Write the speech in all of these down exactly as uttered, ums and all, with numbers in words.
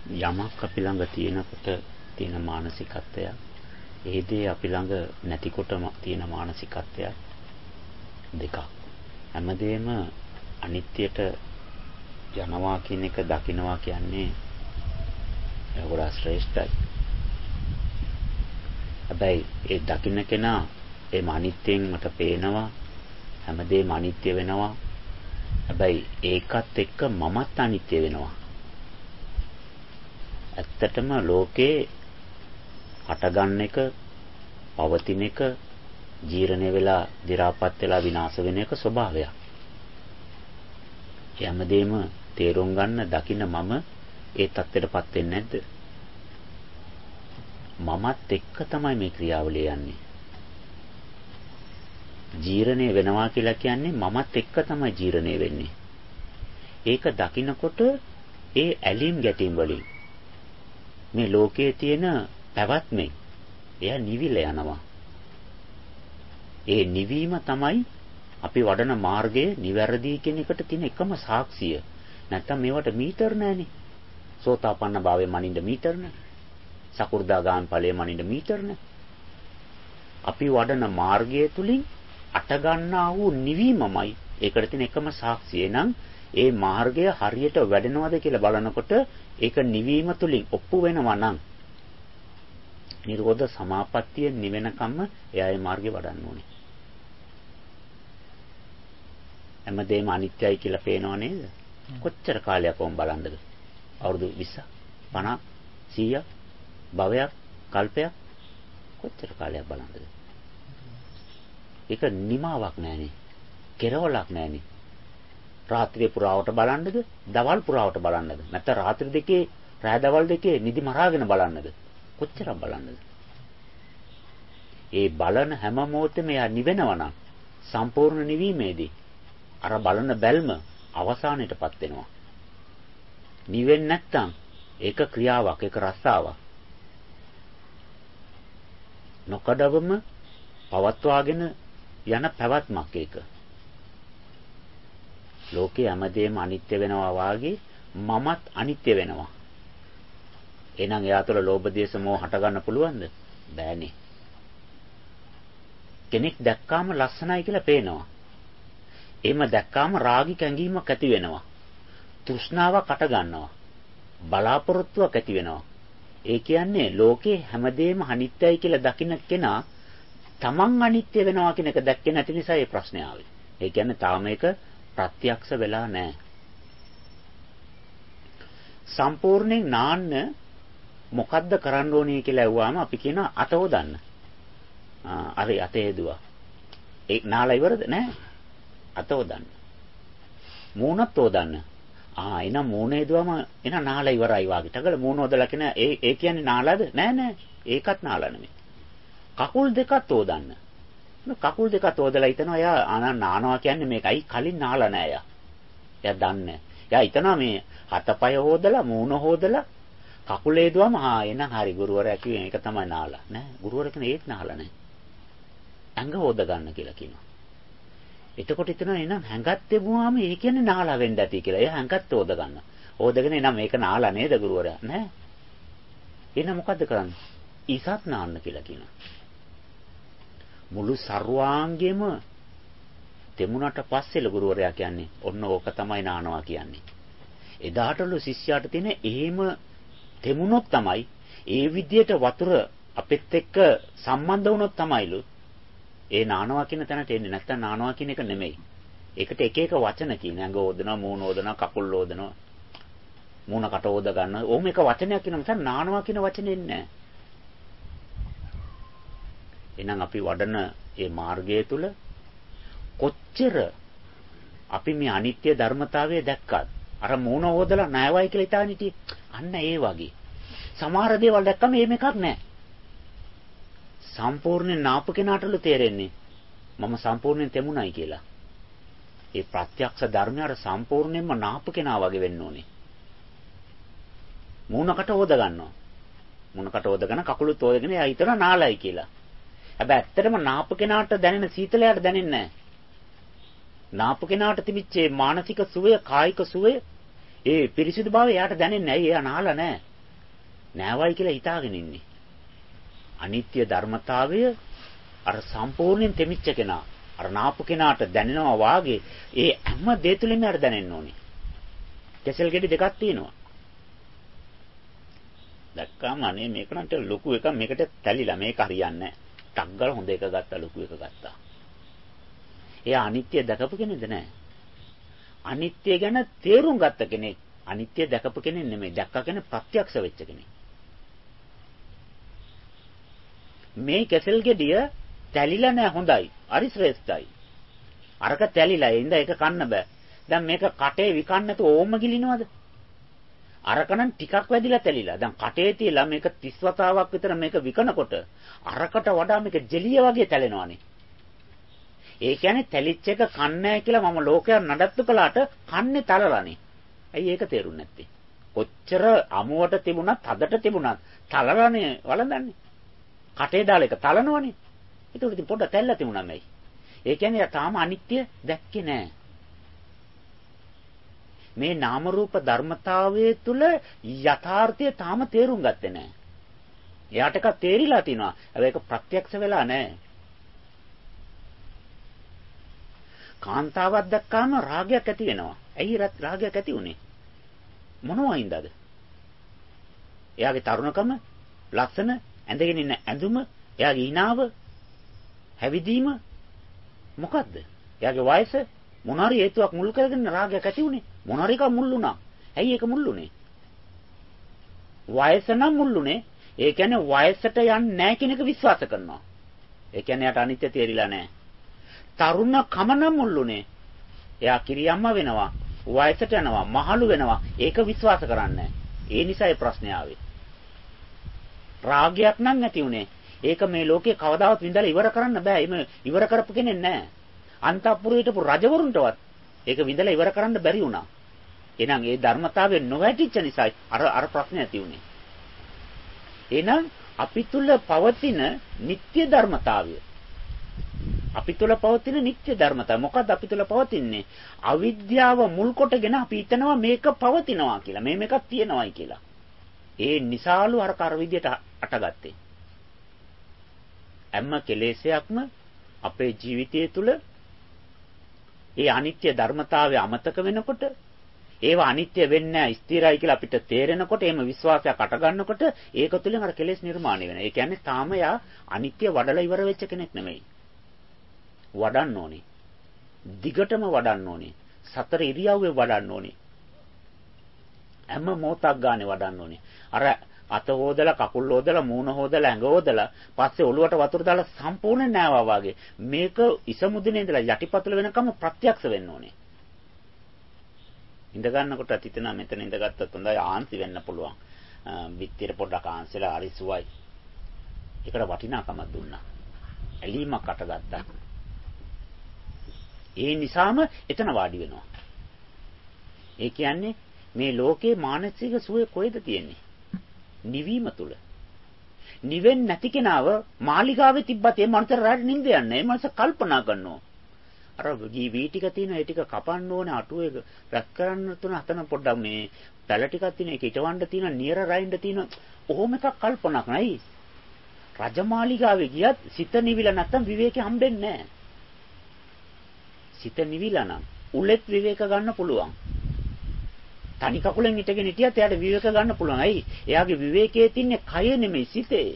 යමක් අපි ළඟ තියෙනකොට තියෙන මානසිකත්වය, ඒ දේ අපි ළඟ නැතිකොටම තියෙන මානසිකත්වය දෙකක්. හැමදේම අනිත්‍යයට යනවා කියන එක දකින්නවා කියන්නේ ඒගොල්ලෝ ශ්‍රේෂ්ඨයි. හැබැයි ඒ දකින්න කෙනා ඒ අනිත්‍යයෙන් මට පේනවා, හැමදේම අනිත්‍ය වෙනවා. හැබැයි ඒකත් එක්ක මමත් අනිත්‍ය වෙනවා. ඇත්තටම ලෝකේ හටගන්න එක, පවතින එක, ජීර්ණය වෙලා, දි รา පත් වෙලා විනාශ වෙන එක ස්වභාවයක්. හැමදේම තේරුම් ගන්න, දකින්න මම ඒ தත්ත්වයටපත් වෙන්නේ නැද්ද? මමත් එක්ක තමයි මේ ක්‍රියාවලිය යන්නේ. ජීර්ණය වෙනවා කියලා කියන්නේ මමත් එක්ක තමයි ජීර්ණය වෙන්නේ. ඒක දකින්නකොට ඒ ඇලීම් ගැටීම් වලින් මේ ලෝකයේ තියෙන පැවැත්මෙන් එයා නිවිල යනවා. ඒ නිවීම තමයි අපි වඩන මාර්ගයේ නිවැරදි කියන එකට තියෙන එකම සාක්ෂිය. නැත්තම් මේවට මීටර නැහැනේ. සෝතාපන්න භාවයේ මනින්න මීටර නැහැ. සකු르දාගාමී ඵලයේ මනින්න මීටර නැහැ. අපි වඩන මාර්ගය තුලින් අට ගන්නා වූ නිවීමමයි ඒකට තියෙන එකම සාක්ෂිය. නම් ඒ මාර්ගය හරියට වැඩෙනවද කියලා බලනකොට ඒක නිවීම තුලින් ඔප්පු වෙනවා නම් නිරෝධ සමාපත්තිය නිවෙනකම්ම එයා ඒ මාර්ගේ වඩන්න ඕනේ. හැමදේම අනිත්‍යයි කියලා පේනව නේද? කොච්චර කාලයක් වොම් බලන්නද? අවුරුදු විස්ස, පනස්, සීයක්, භවයක්, කල්පයක් කොච්චර කාලයක් බලන්නද? ඒක නිමාවක් නැහැනේ. කෙරවලක් නැහැනේ. රාත්‍රියේ පුරාවට බලන්නද? දවල් පුරාවට බලන්නද? නැත්නම් රාත්‍රී දෙකේ, රාය දවල් දෙකේ නිදි මරාගෙන බලන්නද? කොච්චරක් බලන්නද? ඒ බලන හැම මොහොතෙම එයා නිවෙනවා නම් සම්පූර්ණ නිවීමේදී අර බලන බැල්ම අවසානයටපත් වෙනවා. නිවෙන්නේ නැත්තම් ඒක ක්‍රියාවක්, ඒක රස්සාවක්. නොකඩවම පවත්වාගෙන යන පැවැත්මක් ඒක. ලෝකේ හැමදේම අනිත්‍ය වෙනවා වාගේ මමත් අනිත්‍ය වෙනවා. එහෙනම් එයා තුළ ලෝභ දේශ මොහ හට ගන්න පුළුවන්ද? බෑනේ. කෙනෙක් දැක්කාම ලස්සනයි කියලා පේනවා. එහෙම දැක්කාම රාගි කැංගීමක් ඇති වෙනවා. තෘෂ්ණාවක් අට ගන්නවා. බලාපොරොත්තුවක් ඇති වෙනවා. ඒ කියන්නේ ලෝකේ හැමදේම අනිත්‍යයි කියලා දකින්න කෙනා තමන් අනිත්‍ය වෙනවා කියන එක දැක්කේ නැති නිසා මේ ප්‍රශ්නේ ආවේ. ඒ කියන්නේ තාම මේක ප්‍රත්‍යක්ෂ වෙලා නැහැ. සම්පූර්ණයෙන් නාන්න මොකද්ද කරන්න ඕනේ කියලා ඇහුවාම අපි කියන අත හොදන්න. ආ අර අතේ දුවා. ඒ නාලා ඉවරද? නෑ. අත හොදන්න. මූණත් හොදන්න. ආ එන මූණේ දුවම එන නාලා ඉවරයි වාගේ. ටගල මූණ හොදලා කියන ඒ ඒ කියන්නේ නාලාද? නෑ නෑ. ඒකත් නාලා නෙමෙයි. කකුල් දෙකත් හොදන්න. කකුල් දෙකත් හොදලා හිතනවා එයා ආනන් නානවා කියන්නේ මේකයි කලින් නාලා නෑ එයා. එයා දන්නේ. එයා හිතනවා මේ හතපය හොදලා මූණ හොදලා කකුලේ දුවම ආ එන හරි ගුරුවරයා කිව්වේ ඒක තමයි නාලා. නෑ ගුරුවරයා කියන්නේ ඒත් නාලා නෑ. ඇඟ හොද ගන්න කියලා කියනවා. එතකොට හිතනවා එනම් හැඟත් තිබුවාම ඒ කියන්නේ නාලා වෙන්න ඇති කියලා. එයා හැඟත් හොද ගන්න. හොදගෙන එනම් මේක නාලා නේද ගුරුවරයා? නෑ. එහෙනම් මොකද්ද කරන්නේ? ඉසත් නාන්න කියලා කියනවා. මුළු සර්වාංගෙම තෙමුණට පස්සේ ගුරුවරයා කියන්නේ ඔන්න ඕක තමයි නානවා කියන්නේ. එදාටලු ශිෂ්‍යයාට තියෙන එහෙම තෙමුණොත් තමයි ඒ විදියට වතුර අපිත් එක්ක සම්බන්ධ වුණොත් තමයිලු ඒ නානවා කියන තැනට එන්නේ. නැත්තම් නානවා කියන එක නෙමෙයි. ඒකට එක එක වචන කියන ඇඟ හොදනවා, මූණ හොදනවා, කකුල් හොදනවා, මූණ කට හොද ගන්නවා. ඕම එක වචනයක් කියන නිසා නානවා කියන වචනේ එන්නේ නැහැ. එහෙනම් අපි වඩන මේ මාර්ගය තුල කොච්චර අපි මේ අනිත්‍ය ධර්මතාවය දැක්කත් අර මූණ හොදලා නැවයි කියලා හිතාන හිටියේ. අන්න ඒ වගේ. සමහර දේවල් දැක්කම එහෙම එකක් නැහැ. සම්පූර්ණයෙන් නාපු කෙනාටලු තේරෙන්නේ මම සම්පූර්ණයෙන් තෙමුණයි කියලා. ඒ ප්‍රත්‍යක්ෂ ධර්මය අර සම්පූර්ණයෙන්ම නාපු කෙනා වගේ වෙන්න ඕනේ. මූණකට හොද ගන්නවා. මූණකට හොදගෙන කකුලුත් හොදගෙන එයා හිතනවා නාලයි කියලා. හැබැයි ඇත්තටම නාපු කෙනාට දැනෙන සීතලයට දැනෙන්නේ නැහැ. නාපු කෙනාට තිබිච්ච මානසික සුවය, කායික සුවය, ඒ පිරිසිදු භාවය එයාට දැනෙන්නේ නැහැ. එයා නාලා නැහැ. නෑවයි කියලා හිතාගෙන ඉන්නේ. අනිත්‍ය ධර්මතාවය අර සම්පූර්ණයෙන් තෙමිච්ච කෙනා අර නාපු කෙනාට දැනෙනවා වාගේ ඒ හැම දේ තුලින්ම අර දැනෙන්න ඕනේ. කෙසෙල් ගෙඩි දෙකක් තියෙනවා. දැක්කම අනේ මේක නම් ටික ලොකු එකක් මේකට තැලිලා මේක හරියන්නේ නැහැ. ටක් ගාලා හොඳ එක ගත්තා ලොකු එක ගත්තා. එයා අනිත්‍ය දැකපු කෙනෙක්ද නැහැ. අනිත්‍ය ගැන තේරුම් ගත්ත කෙනෙක්. අනිත්‍ය දැකපු කෙනෙක් නෙමෙයි. දැක්කා කියන්නේ ප්‍රත්‍යක්ෂ වෙච්ච කෙනෙක්. මේ කෙසෙල් ගෙඩිය තැලිලා නැහැ හොඳයි. හරි ශ්‍රේෂ්ඨයි. අරක තැලිලා ඒ ඉඳ ඒක කන්න බෑ. දැන් මේක කටේ විකන්න නැතුව ඕම ගිලිනවද? අරක නම් ටිකක් වැදිලා තැලිලා. දැන් කටේ තියලා මේක තිස් වතාවක් විතර මේක විකනකොට අරකට වඩා මේක ජෙලිය වගේ තැලෙනවානේ. ඒ කියන්නේ තැලිච්ච එක කන්නේ නැහැ කියලා මම ලෝකයක් නඩත්තු කළාට කන්නේ තලලානේ. ඇයි ඒක තේරුන්නේ නැත්තේ? කොච්චර අමුවට තිබුණත් හදට තිබුණත් තලලානේ වළඳන්නේ. කටේ දාලා එක තලනවනේ. ඒක උඩින් පොඩ්ඩක් තැල්ලා තිබුණා මේයි. ඒ කියන්නේ තාම අනිත්‍ය දැක්කේ නැහැ. මේ නාම රූප ධර්මතාවයේ තුල යථාර්ථය තාම තේරුම් ගත්තේ නැහැ. එයාට එකක් තේරිලා තිනවා. හැබැයි ඒක ප්‍රත්‍යක්ෂ වෙලා නැහැ. කාන්තාවක් දැක්කාම රාගයක් ඇති වෙනවා. ඇයි රාගයක් ඇති උනේ? මොනවා හින්දාද? එයාගේ තරුණකම, ලස්සන, ඇඳගෙන ඉන්න ඇඳුම, එයාගේ ඊනාව, හැවිදීම මොකද්ද? එයාගේ වයස මොනාරි හේතුවක් මුල් කරගෙන රාගයක් ඇති උනේ. මොනාරි එකක් මුල් වුණා. ඇයි ඒක මුල් වුනේ? වයස නම් මුල් වුනේ. ඒ කියන්නේ වයසට යන්නේ නැහැ කියන එක විශ්වාස කරනවා. ඒ කියන්නේ යාට අනිත්‍ය තේරිලා නැහැ. තරුණ කම නම් මුල් වුනේ. එයා කිරියම්ම වෙනවා. වයසට යනවා. මහලු වෙනවා. ඒක විශ්වාස කරන්නේ ඒ නිසා ඒ ප්‍රශ්නේ ආවේ. රාගයක් නම් නැති උනේ. ඒක මේ ලෝකේ කවදාවත් විඳලා ඉවර කරන්න බෑ. එimhe ඉවර කරපු කෙනෙක් නැහැ. අන්තපුරයට පු රජවරුන්ටවත් ඒක විඳලා ඉවර කරන්න බැරි වුණා. එහෙනම් ඒ ධර්මතාවය නොවැටිච්ච නිසා අර අර ප්‍රශ්නේ ඇති උනේ. එහෙනම් අපි තුල පවතින නিত্য ධර්මතාවය අපි තුල පවතින නিত্য ධර්මතාවය මොකද්ද අපි තුල පවතින්නේ? අවිද්‍යාව මුල් කොටගෙන අපි හිතනවා මේක පවතිනවා කියලා. මේ මේකක් තියෙනවායි කියලා. ඒ නිසාලු අර කර විදියට අටගත්තේ. හැම කෙලෙසයක්ම අපේ ජීවිතය තුළ ඒ අනිත්‍ය ධර්මතාවය අමතක වෙනකොට ඒවා අනිත්‍ය වෙන්නේ නැහැ ස්ථිරයි කියලා අපිට තේරෙනකොට එහෙම විශ්වාසයක් අට ගන්නකොට ඒක තුළින් අර කෙලෙස් නිර්මාණය වෙනවා. ඒ කියන්නේ තාම යා අනිත්‍ය වඩලා ඉවර වෙච්ච කෙනෙක් නෙමෙයි. වඩන්න ඕනේ. දිගටම වඩන්න ඕනේ. සතර ඉරියව්වේ වඩන්න ඕනේ. හැම මොහොතක් ගානේ වඩන්න ඕනේ. අර අත හොදලා කකුල් හොදලා මූණ හොදලා ඇඟ හොදලා පස්සේ ඔළුවට වතුර දාලා සම්පූර්ණ නෑවා වගේ මේක ඉසමුදිනේ ඉඳලා යටිපතුල වෙනකම් ප්‍රත්‍යක්ෂ වෙන්න ඕනේ. ඉඳ ගන්නකොට හිතෙනවා මෙතන ඉඳගත්තත් හොඳයි ආන්සි වෙන්න පුළුවන්. විත්තිර පොඩ්ඩක් ආන්සිලා හරි සුවයි. ඒකට වටිනාකමක් දුන්නා. ඇලීමක් අටගත්තා. ඒ නිසාම එතන වාඩි වෙනවා. ඒ කියන්නේ මේ ලෝකේ මානසික සුවය කොහෙද තියෙන්නේ? නිවීම තුල. නිවෙන්නේ නැති කෙනාව මාලිගාවේ තිබ්බත් ඒ මනසට රාට නිින්ද යන්නේ. ඒ මනස කල්පනා කරනවා. අර වී ටික තියෙන ඒ ටික කපන්න ඕනේ අටුවේ රැක් කරන්න තුන හතන පොඩ්ඩක් මේ පැල ටිකක් තියෙන ඒක ඉටවන්න තියෙන නියර රයින්ඩ තියෙන ඔහොම එකක් කල්පනා කරනයි. රජමාලිගාවේ ගියත් සිත නිවිලා නැත්තම් විවේකේ හම්බෙන්නේ නැහැ. සිත නිවිලා නම් උලෙත් විවේක ගන්න පුළුවන්. තනි කකුලෙන් හිටගෙන හිටියත් එයාට විවේක ගන්න පුළුවන්. ඇයි? එයාගේ විවේකයේ තින්නේ කය නෙමෙයි සිතේ.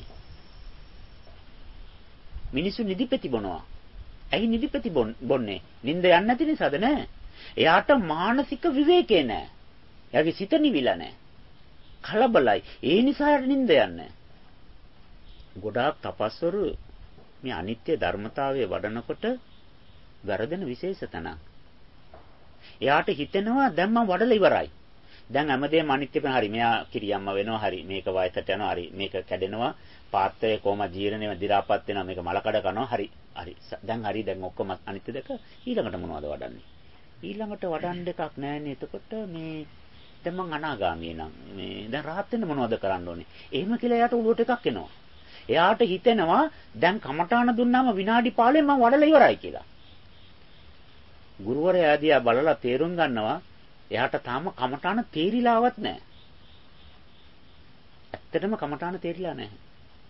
මිනිස්සු නිදිපෙති බොනවා. ඇයි නිදිපෙති බොන්නේ? නිින්ද යන්නේ නැති නිසාද නෑ? එයාට මානසික විවේකේ නෑ. එයාගේ සිත නිවිලා නෑ. කලබලයි. ඒ නිසා එයාට නිින්ද යන්නේ. ගොඩාක් තපස්වරු මේ අනිත්‍ය ධර්මතාවයේ වඩනකොට වැරදෙන විශේෂ තැනක්. එයාට හිතෙනවා දැන් මම වඩලා ඉවරයි. දැන් හැමදේම අනිත්‍ය වෙන හරි මෙයා කිරියම්ම වෙනවා හරි මේක වයසට යනවා හරි මේක කැඩෙනවා පාත්‍රය කොහම ජීර්ණය වෙන දි รา පත් වෙනවා මේක මලකඩ කරනවා හරි හරි දැන් හරි දැන් ඔක්කොම අනිත්‍ය දෙක ඊළඟට මොනවද වඩන්නේ ඊළඟට වඩන්න එකක් නැහැනේ එතකොට මේ දැන් මං අනාගාමී නම් මේ දැන් rahat වෙන්න මොනවද කරන්න ඕනේ එහෙම කියලා එයාට උළුවට එකක් එනවා එයාට හිතෙනවා දැන් කමඨාන දුන්නාම විනාඩි පහළොව මම වඩලා ඉවරයි කියලා ගුරුවරයා ආදියා බලලා තේරුම් ගන්නවා එයාට තාම කමඨාන තේරිලාවත් නැහැ. ඇත්ත ඇත්තටම කමඨාන තේරිලා නැහැ.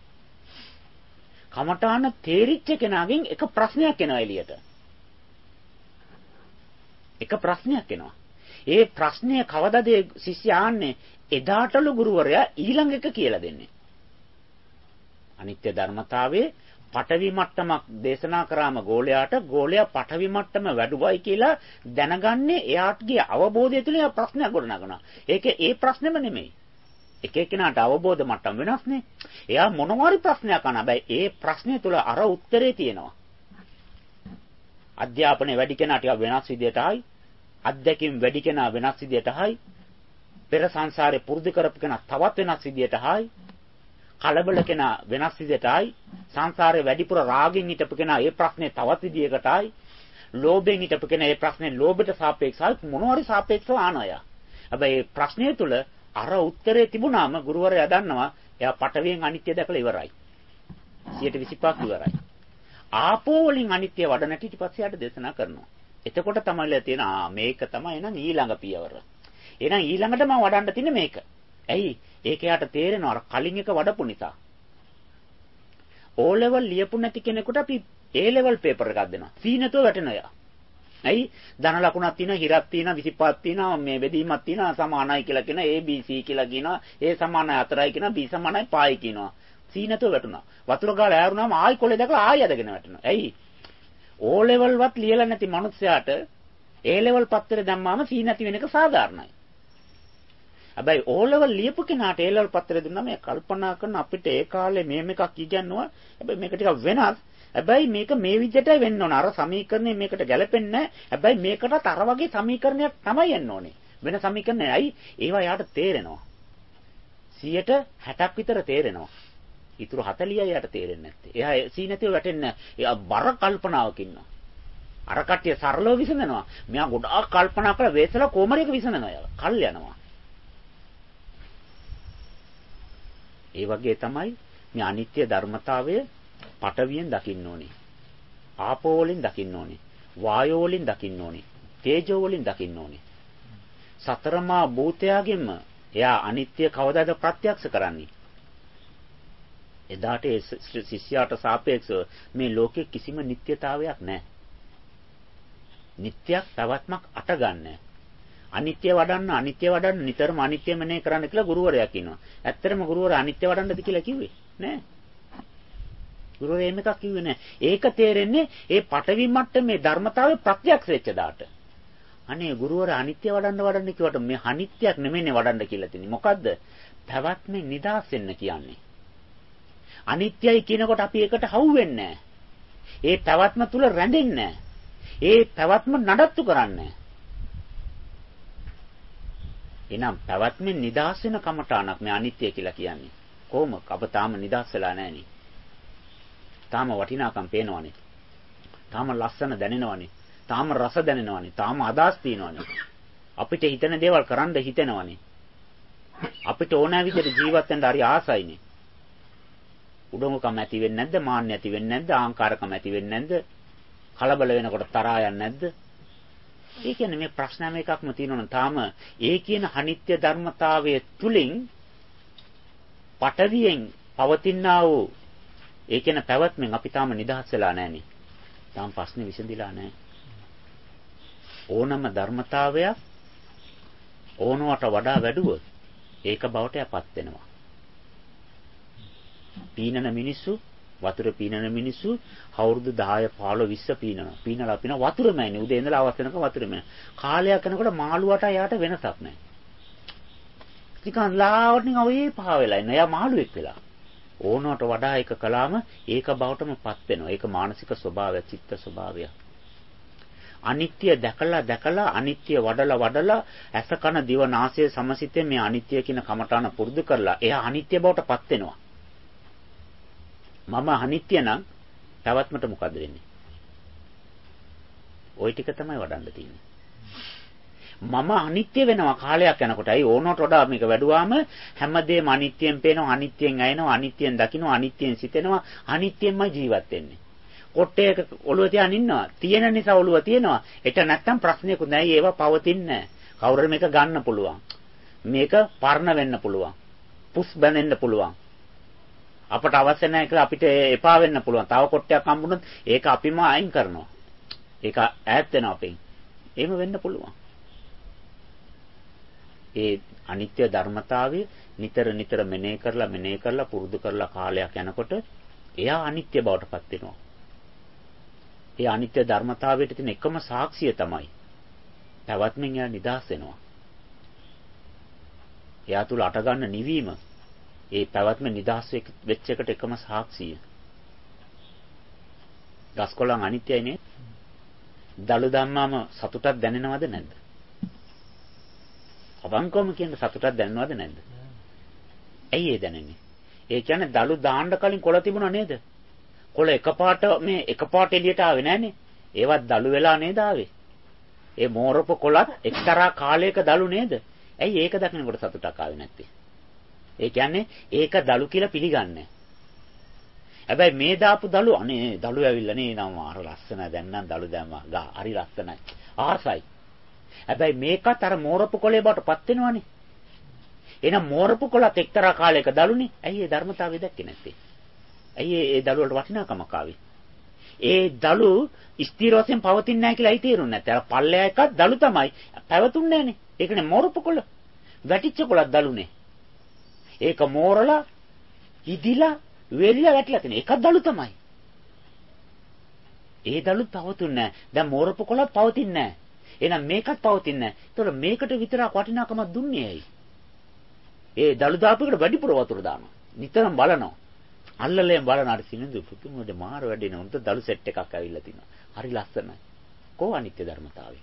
කමඨාන තේරිච්ච කෙනාගෙන් එක ප්‍රශ්නයක් එනවා එළියට. එක ප්‍රශ්නයක් එනවා. ඒ ප්‍රශ්නය කවදාද ශිෂ්‍යයා ආන්නේ? එදාටලු ගුරුවරයා ඊළඟ එක කියලා දෙන්නේ. අනිත්‍ය ධර්මතාවයේ පඨවි මට්ටමක් දේශනා කරාම ගෝලයාට ගෝලයා පඨවි මට්ටම වැඩුවයි කියලා දැනගන්නේ එයාගේ අවබෝධය තුළ එයා ප්‍රශ්නයක් ගොඩනගනවා. ඒක ඒ ප්‍රශ්නෙම නෙමෙයි. එක එක්කෙනාට අවබෝධ මට්ටම් වෙනස්නේ. එයා මොනවාරි ප්‍රශ්නයක් අහන හැබැයි ඒ ප්‍රශ්නය තුළ අර උත්තරේ තියෙනවා. අධ්‍යාපනය වැඩි කෙනා ටිකක් වෙනස් විදියට ආයි. අධ්‍යක්ීම් වැඩි කෙනා වෙනස් විදියට ආයි. පෙර සංසාරේ පුරුදු කරපු කෙනා තවත් වෙනස් විදියට ආයි. කලබල කෙනා වෙනස් විදියට ආයි. සංසාරේ වැඩිපුර රාගෙන් හිටපු කෙනා ඒ ප්‍රශ්නේ තවත් විදියකට ආයි. ලෝභයෙන් හිටපු කෙනා ඒ ප්‍රශ්නේ ලෝභයට සාපේක්ෂව මොනවාරි සාපේක්ෂව ආනය. හැබැයි ප්‍රශ්නය තුළ අර උත්තරේ තිබුණාම ගුරුවරයා දන්නවා එයා පටවියෙන් අනිත්‍ය දැකලා ඉවරයි. සියයට විසිපහක් ඉවරයි. ආපෝ වලින් අනිත්‍ය වඩන ඊට පස්සේ යාට දේශනා කරනවා. එතකොට තමයි තියෙන ආ මේක තමයි එහෙනම් ඊළඟ පියවර. එහෙනම් ඊළඟට මම වඩන්න තින්නේ මේක. ඇයි? ඒක යාට තේරෙනවා අර කලින් එක වඩපු නිසා. O level ලියපු නැති කෙනෙකුට අපි A level paper එකක් දෙනවා. C නැතුව වැටෙනවා. ඇයි? ධන ලකුණක් තියෙනවා, හිරක් තියෙනවා, විසිපහක් තියෙනවා, මේ බෙදීමක් තියෙනවා, සමානයි කියලා කියන A B C කියලා කියනවා. A සමානයි හතරයි කියනවා, B සමානයි පහයි කියනවා. C නැතුව වැටුණා. වතුර ගාලා ඈරුණාම ආයි කොලේ දැකලා ආයි අදගෙන වැටෙනවා. ඇයි? O level වත් ලියලා නැති මනුස්සයාට A level පත්තරේ දැම්මාම C නැති වෙන එක සාධාරණයි. හැබැයි O level ලියපු කෙනාට A level පත්තරේ දුන්නා මේ කල්පනා කරන අපිට ඒ කාලේ මේම එකක් ඉගෙනනවා. හැබැයි මේක ටිකක් වෙනස්. හැබැයි මේක මේ විදිහටයි වෙන්න ඕන. අර සමීකරණය මේකට ගැලපෙන්නේ නැහැ. හැබැයි මේකටත් අර වගේ සමීකරණයක් තමයි එන්න ඕනේ. වෙන සමීකරණයක් ඇයි? ඒවා යාට තේරෙනවා. සියයට හැටක් විතර තේරෙනවා. ඊටු හතලියයි යාට තේරෙන්නේ නැත්තේ. එයා සී නැතිව වැටෙන්නේ නැහැ. එයා බර කල්පනාවක ඉන්නවා. අර කට්ටිය සරලව විසඳනවා. මෙයා ගොඩාක් කල්පනා කරලා වේසලා කොමරියක විසඳනවා යාලා. කල් යනවා. ඒ වගේ තමයි මේ අනිත්‍ය ධර්මතාවය පටවියෙන් දකින්න ඕනේ. ආපෝ වලින් දකින්න ඕනේ. වායෝ වලින් දකින්න ඕනේ. තේජෝ වලින් දකින්න ඕනේ. සතරමා භූතයාගෙන්ම එයා අනිත්‍ය කවදාද ප්‍රත්‍යක්ෂ කරන්නේ? එදාට ඒ ශිෂ්‍යයාට සාපේක්ෂව මේ ලෝකේ කිසිම නිට්ටයතාවයක් නැහැ. නිට්ටයක් පැවැත්මක් අටගන්නේ. අනිත්‍ය වඩන්න අනිත්‍ය වඩන්න නිතරම අනිත්‍ය මෙනේ කරන්න කියලා ගුරුවරයා කියනවා. ඇත්තටම ගුරුවරයා අනිත්‍ය වඩන්නද කියලා කිව්වේ නෑ. ගුරුවරයා එහෙම එකක් කිව්වේ නෑ. ඒක තේරෙන්නේ ඒ පටවි මට්ටමේ ධර්මතාවයේ ප්‍රත්‍යක්ෂ වෙච්ච දාට. අනේ ගුරුවරයා අනිත්‍ය වඩන්න වඩන්න කිව්වට මේ අනිත්‍යක් නෙමෙයිනේ වඩන්න කියලා තියෙන්නේ. මොකද්ද? පැවැත්මෙන් නිදහස් වෙන්න කියන්නේ. අනිත්‍යයි කියනකොට අපි ඒකට හවු වෙන්නේ නෑ. ඒ පැවැත්ම තුල රැඳෙන්නේ නෑ. ඒ පැවැත්ම නඩත්තු කරන්නේ නෑ. එනම් පැවැත්මෙන් නිදහස් වෙන කමඨාණක් මේ අනිත්‍ය කියලා කියන්නේ. කොහොම? අප තාම නිදහස් වෙලා නැහනේ. තාම වටිනාකම් පේනවනේ. තාම ලස්සන දැනෙනවනේ. තාම රස දැනෙනවනේ. තාම අදහස් තියෙනවනේ. අපිට හිතන දේවල් කරන්න හිතෙනවනේ. අපිට ඕන විදිහට ජීවත් වෙන්න හරි ආසයිනේ. උඩඟුකම ඇති වෙන්නේ නැද්ද? මාන්න ඇති වෙන්නේ නැද්ද? ආහංකාරකම ඇති වෙන්නේ නැද්ද? කලබල වෙනකොට තරහා යන්නේ නැද්ද? ඒ කියන්නේ මේ ප්‍රශ්නම එකක්ම තියෙනවා. තාම ඒ කියන අනිත්‍ය ධර්මතාවයේ තුලින් පටවියෙන් පවතිනා වූ ඒ කියන පැවැත්මෙන් අපි තාම නිදහස් වෙලා නැහනේ. තාම ප්‍රශ්නේ විසඳිලා නැහැ. ඕනම ධර්මතාවයක් ඕනවට වඩා වැඩුවොත් ඒක බවට යපත් වෙනවා. පීනන මිනිස්සු වතුර පීනන මිනිස්සු අවුරුදු දහය පහළොව විස්ස පීනනවා. පීනලා පින වතුරමයිනේ. උදේ ඉඳලා අවස් වෙනකම් වතුරම. කාලයක් යනකොට මාළුවට යාට වෙනසක් නැහැ. නිකන් ලාවට නිකන් ඔය පහ වෙලා ඉන්න. එයා මාළුවෙක් වෙලා. ඕනවට වඩා එක කළාම ඒක බවටමපත් වෙනවා. ඒක මානසික ස්වභාවය, චිත්ත ස්වභාවය. අනිත්‍ය දැකලා දැකලා අනිත්‍ය වඩලා වඩලා ඇස කන දිව නාසය සමසිතේ මේ අනිත්‍ය කියන කමඨාන පුරුදු කරලා එයා අනිත්‍ය බවටපත් වෙනවා. මම අනිත්‍ය නම් පැවැත්මට මොකද වෙන්නේ? ওই ටික තමයි වඩන්න තියෙන්නේ. මම අනිත්‍ය වෙනවා කාලයක් යනකොට. අයි ඕනකට වඩා මේක වැඩුවාම හැමදේම අනිත්‍යයෙන් පේනවා, අනිත්‍යයෙන් ඇයෙනවා, අනිත්‍යයෙන් දකින්නවා, අනිත්‍යයෙන් සිතෙනවා, අනිත්‍යයෙන්මයි ජීවත් වෙන්නේ. කොට්ටේක ඔළුව තියාගෙන ඉන්නවා. තියෙන නිසා ඔළුව තියෙනවා. ඒට නැත්තම් ප්‍රශ්නයකුත් නැහැ. ඒවා පවතින්නේ නැහැ. කවුරුර මේක ගන්න පුළුවන්. මේක පරණ වෙන්න පුළුවන්. පුස් බැනෙන්න පුළුවන්. අපට අවශ්‍ය නැහැ කියලා අපිට එපා වෙන්න පුළුවන්. තව කොටයක් හම්බුනොත් ඒක අපිම අයින් කරනවා. ඒක ඈත් වෙනවා අපෙන්. එහෙම වෙන්න පුළුවන්. ඒ අනිත්‍ය ධර්මතාවය නිතර නිතර මෙනෙහි කරලා මෙනෙහි කරලා පුරුදු කරලා කාලයක් යනකොට එයා අනිත්‍ය බවට පත් වෙනවා. ඒ අනිත්‍ය ධර්මතාවයට තියෙන එකම සාක්ෂිය තමයි පැවැත්මෙන් එයා නිදහස් වෙනවා. එයා තුල අටගන්න නිවීම ඒ පැවැත්ම නිදහස් වෙච්ච එකට එකම සාක්ෂිය. ගස්කොළන් අනිත්‍යයි නේ. දලු ධම්මම සතුටක් දැනෙනවද නැද්ද? අවංකවම කියන සතුටක් දැනෙනවද නැද්ද? ඇයි ඒ දැනෙන්නේ? ඒ කියන්නේ දලු දාන්න කලින් කොළ තිබුණා නේද? කොළ එකපාරට මේ එකපාරට එළියට ආවේ නැහනේ. ඒවත් දලු වෙලා නේද ආවේ? ඒ මෝරප කොළත් එක්තරා කාලයක දලු නේද? ඇයි ඒක දකිනකොට සතුටක් ආවේ නැත්තේ? ඒ කියන්නේ ඒක දලු කියලා පිළිගන්නේ. හැබැයි මේ දාපු දලු අනේ දලු ඇවිල්ලා නේ නම අර ලස්සන දැන් නම් දලු දැම්මා. ගා හරි ලස්සනයි. ආසයි. හැබැයි මේකත් අර මෝරපු කොළේ බවට පත් වෙනවනේ. එහෙනම් මෝරපු කොළත් එක්තරා කාලයක දලුනේ. ඇයි ඒ ධර්මතාවය දැක්කේ නැත්තේ? ඇයි ඒ දලු වලට වටිනාකමක් ආවේ? ඒ දලු ස්ථිර වශයෙන් පවතින්නේ නැහැ කියලා ඇයි තේරුන්නේ නැත්තේ? අර පල්ලෙය එකක් දලු තමයි. පැවතුන්නේ නැහනේ. ඒකනේ මෝරපු කොළ. වැටිච්ච කොළක් දලුනේ. ඒක මෝරලා ඉදිලා වෙලිලා වැටිලා තියෙන එකක් දලු තමයි. ඒ දලුත් පවතුන්නේ නැහැ. දැන් මෝරපු කොළත් පවතින්නේ නැහැ. එහෙනම් මේකත් පවතින්නේ නැහැ. ඒතකොට මේකට විතරක් වටිනාකමක් දුන්නේ ඇයි? ඒ දලු දාපුවකට වැඩිපුර වතුර දානවා. නිතරම බලනවා. අල්ලලෙන් බලන අර සිනිඳු පුතුමෝද මාර වැඩින උන්ට දලු සෙට් එකක් ඇවිල්ලා තිනවා. හරි ලස්සනයි. කොහොම අනිත්‍ය ධර්මතාවය?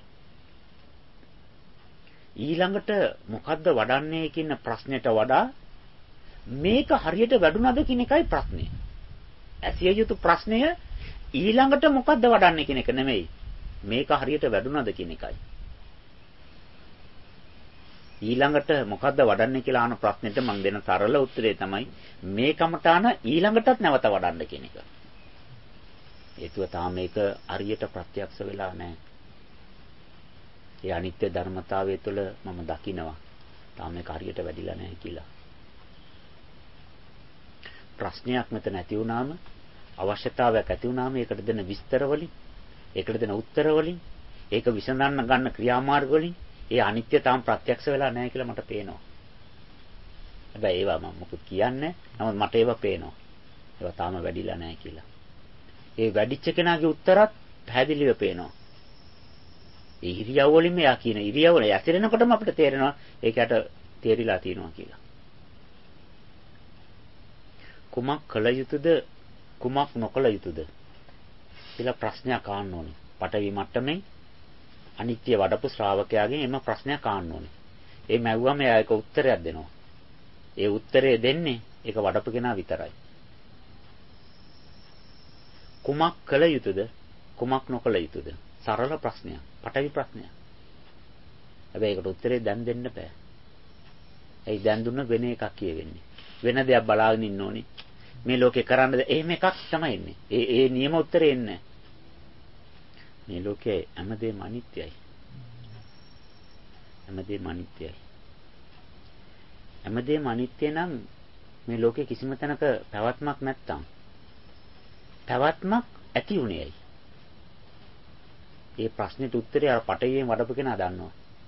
ඊළඟට මොකද්ද වඩන්නේ කියන ප්‍රශ්නෙට වඩා මේක හරියට වැඩුණාද කියන එකයි ප්‍රශ්නේ. ඇසිය යුතු ප්‍රශ්නය ඊළඟට මොකද්ද වඩන්නේ කියන එක නෙමෙයි. මේක හරියට වැඩුණාද කියන එකයි. ඊළඟට මොකද්ද වඩන්නේ කියලා අහන ප්‍රශ්නෙට මම දෙන සරල උත්තරේ තමයි මේකමතාන ඊළඟටත් නැවත වඩන්න කියන එක. හේතුව තාම මේක හරියට ප්‍රත්‍යක්ෂ වෙලා නැහැ. ඒ අනිත්‍ය ධර්මතාවය තුළ මම දකිනවා. තාම මේක හරියට වැඩිලා නැහැ කියලා. ප්‍රශ්නයක් මෙතන ඇති වුණාම අවශ්‍යතාවයක් ඇති වුණාම ඒකට දෙන විස්තර වලින් ඒකට දෙන උත්තර වලින් ඒක විසඳන්න ගන්න ක්‍රියාමාර්ග වලින් ඒ අනිත්‍ය තාම ප්‍රත්‍යක්ෂ වෙලා නැහැ කියලා මට පේනවා. හැබැයි ඒවා මම මොකද කියන්නේ? නමුත් මට ඒවා පේනවා. ඒවා තාම වැඩිලා නැහැ කියලා. ඒ වැඩිච්ච කෙනාගේ උත්තරත් පැහැදිලිව පේනවා. ඒ ඉරියව් වලින්ම යා කියන ඉරියව් වල යසිරෙනකොටම අපිට තේරෙනවා ඒකට තේරිලා තියෙනවා කියලා. කුමක් කළ යුතුද කුමක් නොකළ යුතුද කියලා ප්‍රශ්නයක් අහන්න ඕනේ. පටවි මට්ටමේ අනිත්‍ය වඩපු ශ්‍රාවකයාගෙන් එම ප්‍රශ්නයක් අහන්න ඕනේ. ඒ මැව්වම එයා ඒක උත්තරයක් දෙනවා. ඒ උත්තරේ දෙන්නේ ඒක වඩපු කෙනා විතරයි. කුමක් කළ යුතුද කුමක් නොකළ යුතුද? සරල ප්‍රශ්නයක්. පටවි ප්‍රශ්නයක්. හැබැයි ඒකට උත්තරේ දැන් දෙන්න බෑ. ඒ දැන් දුන්න වෙන එකක් කියවෙන්නේ. වෙන දෙයක් බලාගෙන ඉන්න ඕනේ. මේ ලෝකේ කරන්නද එහෙම එකක් තමයි ඉන්නේ. ඒ ඒ නියම උත්තරේ එන්නේ. මේ ලෝකේ හැමදේම අනිත්‍යයි. හැමදේම අනිත්‍යයි. හැමදේම අනිත්‍ය නම් මේ ලෝකේ කිසිම තැනක පැවැත්මක් නැත්තම් පැවැත්මක් ඇති උනේ ඇයි? ඒ ප්‍රශ්නෙට උත්තරය අර පටවියෙන් වඩපු කෙනා දන්නවා.